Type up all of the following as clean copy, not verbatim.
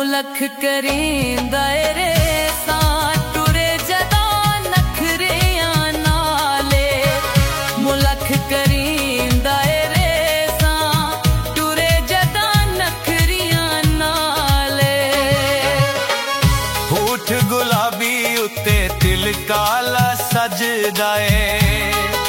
मुलख करींदा रे सां टुरे जदा नखरियां नाले। मुलख करींदा रे सां टुरे जदा नखरियां नाले। होठ गुलाबी उत्ते तिल काला सजदा है।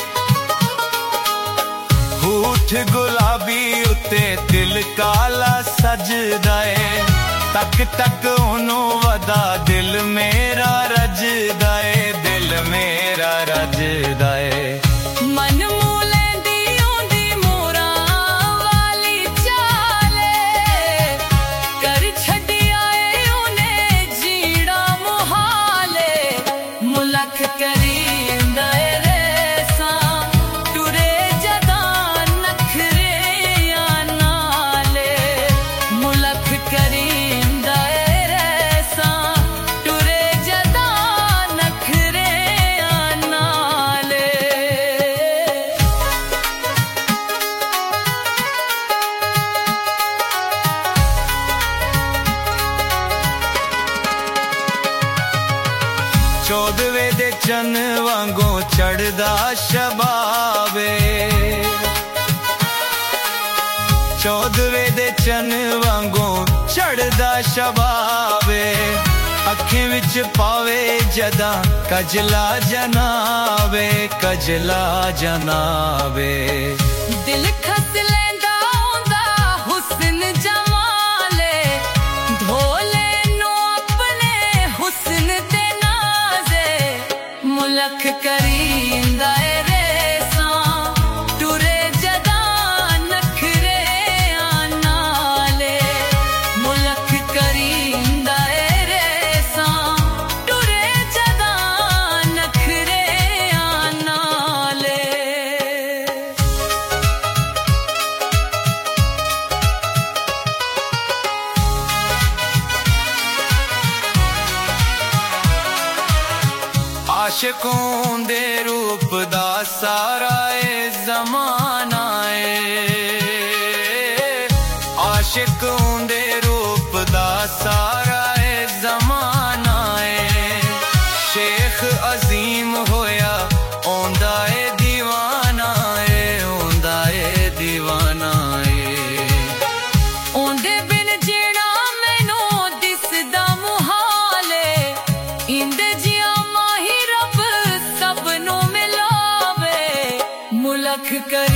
होठ गुलाबी उत्ते तिल काला सजदा है। तक तक ओनू वदा दिल मेरा रजदा है। दिल मेरा रजदा है। मन मूलेंदी ओंदी मोरा वाली चाले। कर छड़ी आए उन्हें जीड़ा मुहाले। मुलख करींदा रे सां टुरे जदा नखरियां नाले। मुलख करींदा रे सां टुरे जदा नखरियां नाले। चौदवे दे चन वांगू चढ़दा शबाबे। चौदवे दे चन वांगू चढ़दा शबाबे। अखें विच पावे जदा कजला जनाबे। कजला जनाबे। दिल खस लेंदा ओंदा हुस्न जमाले। धोले नो अपने हुस्न ते नाज़े। मुलख करींदा रे सां टुरे जदा नखरियां नाले। मुलख करींदा रे सां टुरे जदा नखरियां नाले। आशिकों दे रूप दा सारा ए ज़माना ए। आशिकों दे रूप दा सारा ए ज़माना ए। शेख अजीम होया ओंदा ए दीवाना ए। ओंदा ए दीवाना ए। ओंदे बिन जेड़ा मैनू दिसदा मुहाले। इंदे जिया माही रब सबनू मिलावे। मुलख कर